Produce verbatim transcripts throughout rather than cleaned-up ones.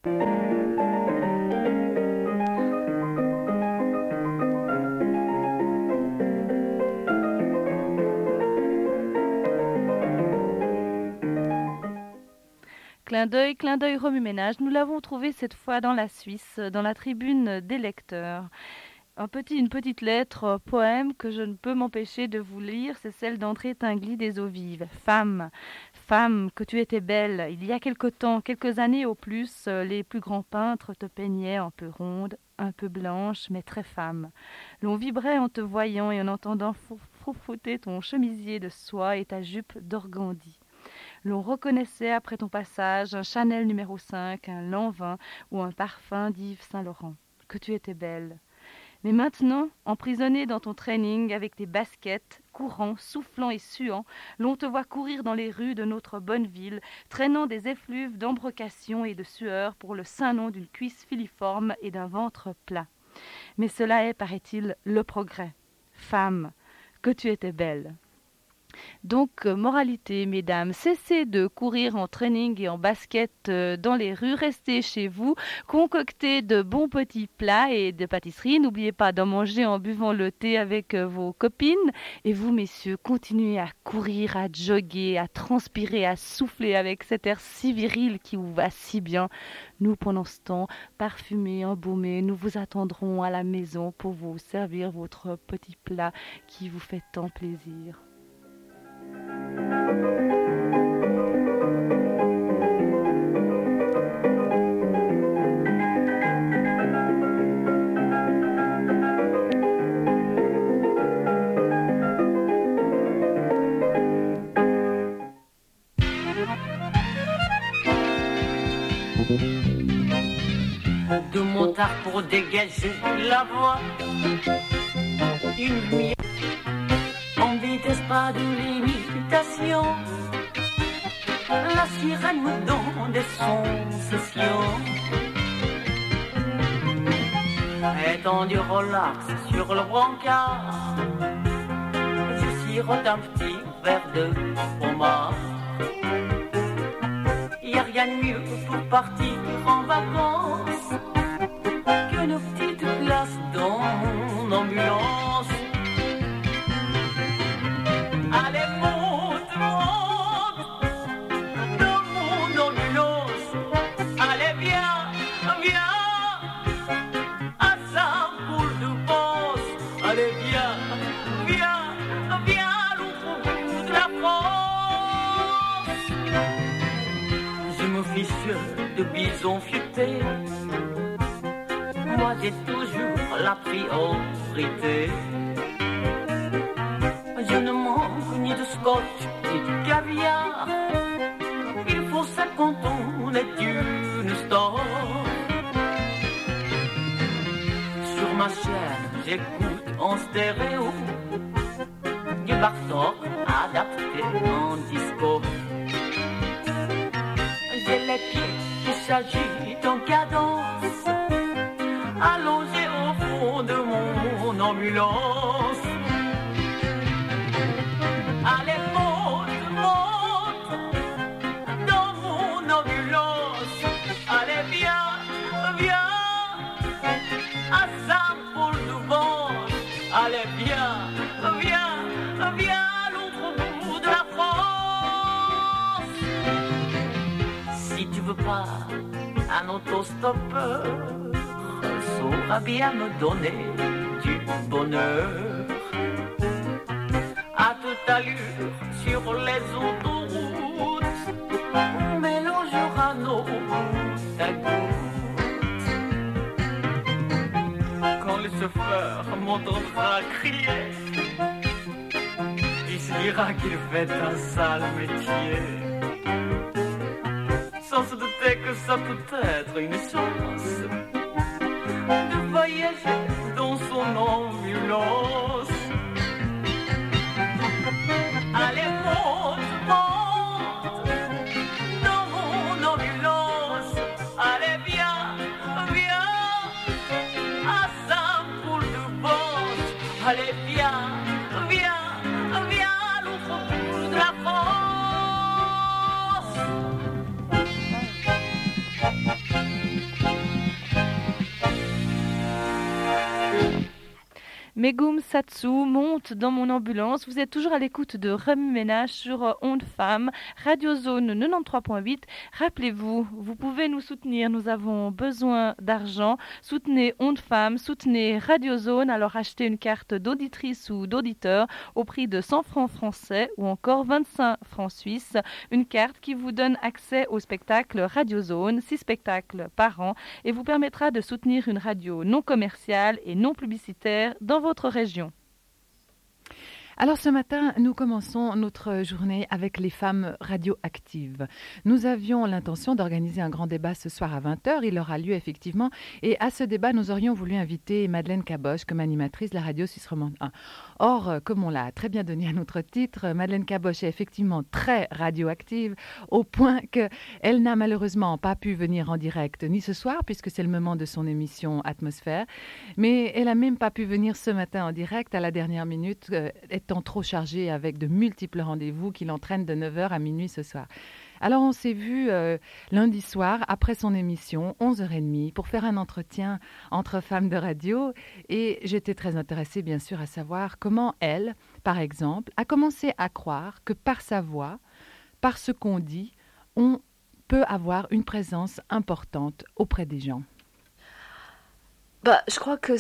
Clin d'œil, clin d'œil remue-ménage, nous l'avons trouvé cette fois dans la Suisse, dans la tribune des lecteurs. Un petit, une petite lettre, euh, poème que je ne peux m'empêcher de vous lire, c'est celle d'André Tinguely des Eaux Vives. Femme, femme, que tu étais belle. Il y a quelque temps, quelques années au plus, euh, les plus grands peintres te peignaient un peu ronde, un peu blanche, mais très femme. L'on vibrait en te voyant et en entendant froufrouter ton chemisier de soie et ta jupe d'organdi. L'on reconnaissait après ton passage un Chanel numéro cinq, un Lanvin ou un parfum d'Yves Saint-Laurent. Que tu étais belle. Mais maintenant, emprisonné dans ton training avec tes baskets, courant, soufflant et suant, l'on te voit courir dans les rues de notre bonne ville, traînant des effluves d'embrocation et de sueur pour le saint nom d'une cuisse filiforme et d'un ventre plat. Mais cela est, paraît-il, le progrès. Femme, que tu étais belle. Donc, euh, moralité, mesdames, cessez de courir en training et en basket euh, dans les rues, restez chez vous, concoctez de bons petits plats et de pâtisseries. N'oubliez pas d'en manger en buvant le thé avec euh, vos copines. Et vous, messieurs, continuez à courir, à jogger, à transpirer, à souffler avec cet air si viril qui vous va si bien. Nous, pendant ce temps, parfumés, embaumés, nous vous attendrons à la maison pour vous servir votre petit plat qui vous fait tant plaisir. Deux motards pour dégager la voie, une lumière en vitesse, pas de limitation. La sirène me donne des sensations. Étendu relax sur le brancard, je sirote un petit verre de fromage. Y'a rien de mieux pour partir en vacances que nos petites places dans l'ambulance. Allez, monte, monte dans mon ambulance. Allez, viens, viens à Saint-Paul de France. Allez, viens, viens, viens à l'autre bout de la France. Je me fiche de bison futé, moi j'ai toujours la priorité. Je ne manque ni de scotch ni de caviar. Il faut ça quand on est une star. Sur ma chaîne j'écoute en stéréo du Bartok adapté en disco. J'ai les pieds qui s'agitent en cadence, allongés au fond de mon ambulance. Allez, monte, monte dans mon ambulance. Allez, viens, viens à Saint-Paul-de-Vence. Allez, viens, viens, viens à l'autre bout de la France. Si tu veux pas un autostoppeur, saura bien me donner du bonheur. À toute allure sur les autoroutes, on mélangera nos gouttes à gouttes. Quand le chauffeur m'entendra crier, il se dira qu'il fait un sale métier, sans se douter que ça peut être une chance de voyager dans son ambulance. Allez, monte, monte dans mon ambulance. Allez, viens, viens à Saint-Paul-de-Vence. Allez, viens, viens, viens à l'autre bout de la France. Megum Satsu monte dans mon ambulance. Vous êtes toujours à l'écoute de Remue Ménage sur Onde Femme, Radio Zone quatre-vingt-treize point huit. Rappelez-vous, vous pouvez nous soutenir. Nous avons besoin d'argent. Soutenez Onde Femme, soutenez Radio Zone. Alors achetez une carte d'auditrice ou d'auditeur au prix de cent francs français ou encore vingt-cinq francs suisses. Une carte qui vous donne accès au spectacle Radio Zone, six spectacles par an, et vous permettra de soutenir une radio non commerciale et non publicitaire dans votre région. Alors ce matin, nous commençons notre journée avec les femmes radioactives. Nous avions l'intention d'organiser un grand débat ce soir à vingt heures. Il aura lieu effectivement. Et à ce débat, nous aurions voulu inviter Madeleine Caboche comme animatrice de la radio Suisse Romande un. Or, comme on l'a très bien donné à notre titre, Madeleine Caboche est effectivement très radioactive au point qu'elle n'a malheureusement pas pu venir en direct ni ce soir puisque c'est le moment de son émission Atmosphère. Mais elle n'a même pas pu venir ce matin en direct à la dernière minute, euh, étant trop chargée avec de multiples rendez-vous qui l'entraînent de neuf heures à minuit ce soir. Alors on s'est vu euh, lundi soir après son émission, onze heures trente, pour faire un entretien entre femmes de radio et j'étais très intéressée bien sûr à savoir comment elle, par exemple, a commencé à croire que par sa voix, par ce qu'on dit, on peut avoir une présence importante auprès des gens. Bah, je crois que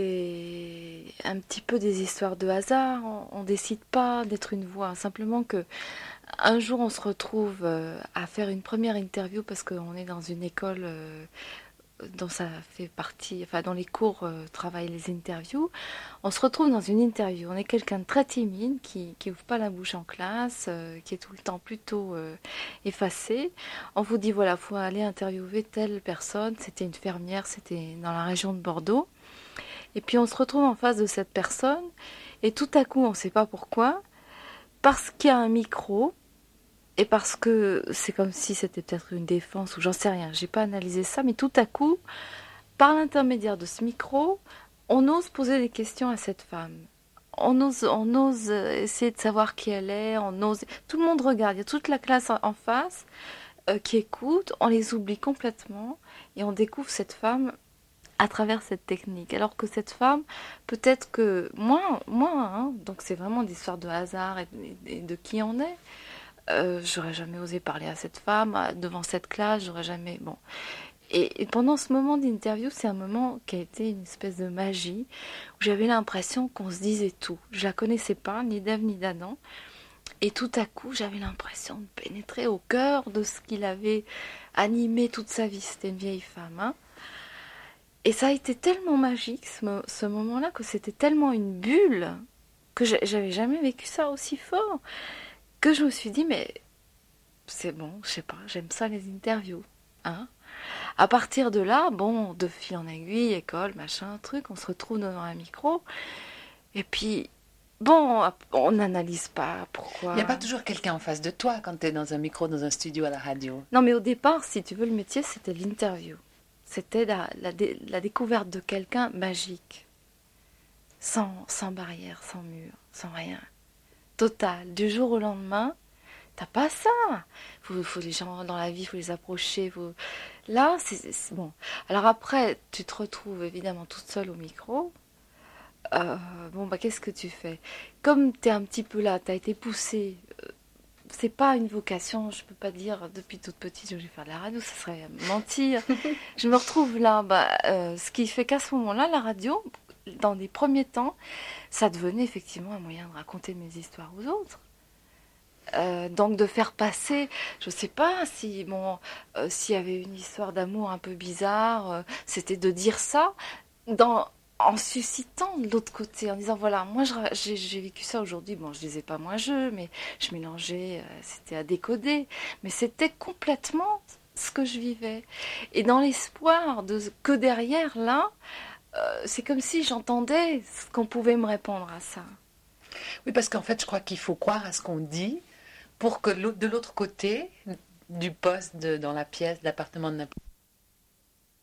c'est un petit peu des histoires de hasard. On ne décide pas d'être une voix. Simplement que un jour, on se retrouve euh, à faire une première interview parce qu'on est dans une école euh, dont ça fait partie, enfin, dans les cours euh, travaillent les interviews. On se retrouve dans une interview. On est quelqu'un de très timide qui qui ouvre pas la bouche en classe, euh, qui est tout le temps plutôt euh, effacé. On vous dit voilà, faut aller interviewer telle personne. C'était une fermière, c'était dans la région de Bordeaux. Et puis on se retrouve en face de cette personne et tout à coup, on ne sait pas pourquoi, parce qu'il y a un micro. Et parce que c'est comme si c'était peut-être une défense ou j'en sais rien, j'ai pas analysé ça, mais tout à coup, par l'intermédiaire de ce micro, on ose poser des questions à cette femme. On ose, on ose essayer de savoir qui elle est, on ose. Tout le monde regarde, il y a toute la classe en face euh, qui écoute, on les oublie complètement et on découvre cette femme à travers cette technique. Alors que cette femme, peut-être que moi, moi hein, donc c'est vraiment des histoires de hasard et de, et de qui on est. Euh, j'aurais jamais osé parler à cette femme devant cette classe, j'aurais jamais bon. Et, et pendant ce moment d'interview, c'est un moment qui a été une espèce de magie où j'avais l'impression qu'on se disait tout. Je la connaissais pas, ni d'Ève ni d'Adam, et tout à coup, j'avais l'impression de pénétrer au cœur de ce qu'il avait animé toute sa vie. C'était une vieille femme, hein. Et ça a été tellement magique ce, ce moment-là que c'était tellement une bulle que j'avais jamais vécu ça aussi fort. Que je me suis dit, mais c'est bon, je sais pas, j'aime ça les interviews. Hein. À partir de là, bon, de fil en aiguille, école, machin, truc, on se retrouve devant un micro. Et puis, bon, on n'analyse pas pourquoi. Il n'y a pas toujours quelqu'un en face de toi quand tu es dans un micro, dans un studio à la radio. Non, mais au départ, si tu veux, le métier, c'était l'interview. C'était la, la, dé, la découverte de quelqu'un magique. Sans, sans barrière, sans mur, sans rien. Total, du jour au lendemain, t'as pas ça. Faut, faut les gens dans la vie, faut les approcher. Faut... Là, c'est, c'est bon. Alors après, tu te retrouves évidemment toute seule au micro. Euh, bon, bah qu'est-ce que tu fais? Comme t'es un petit peu là, t'as été poussée. Euh, c'est pas une vocation. Je peux pas dire depuis toute petite je vais faire de la radio, ça serait mentir. Je me retrouve là. Bah, euh, ce qui fait qu'à ce moment-là, la radio, dans les premiers temps, ça devenait effectivement un moyen de raconter mes histoires aux autres. Euh, donc de faire passer, je sais pas si bon, euh, s'il y avait une histoire d'amour un peu bizarre, euh, c'était de dire ça dans, en suscitant de l'autre côté, en disant voilà, moi je, j'ai, j'ai vécu ça aujourd'hui, bon je disais pas moi je, mais je mélangeais, euh, c'était à décoder, mais c'était complètement ce que je vivais. Et dans l'espoir de que derrière là, Euh, c'est comme si j'entendais ce qu'on pouvait me répondre à ça. Oui, parce qu'en fait, je crois qu'il faut croire à ce qu'on dit pour que de l'autre côté du poste, de, dans la pièce, de l'appartement de n'importe